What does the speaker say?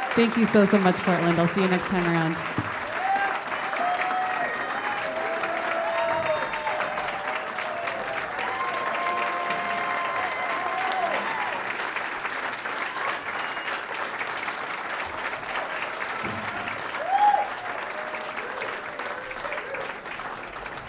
Thank you so much, Portland. I'll see you next time around.